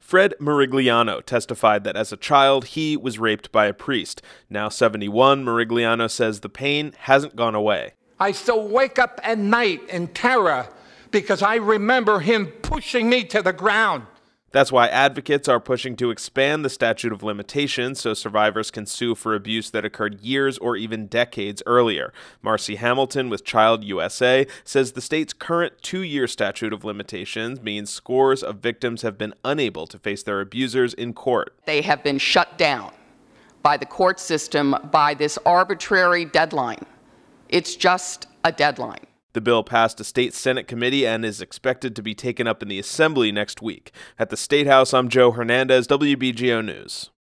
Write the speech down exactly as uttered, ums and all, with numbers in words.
Fred Merigliano testified that as a child, he was raped by a priest. Now seventy-one, Merigliano says the pain hasn't gone away. I still wake up at night in terror because I remember him pushing me to the ground. That's why advocates are pushing to expand the statute of limitations so survivors can sue for abuse that occurred years or even decades earlier. Marcy Hamilton with Child U S A says the state's current two-year statute of limitations means scores of victims have been unable to face their abusers in court. They have been shut down by the court system by this arbitrary deadline. It's just a deadline. The bill passed a state Senate committee and is expected to be taken up in the Assembly next week. At the State House, I'm Joe Hernandez, W B G O News.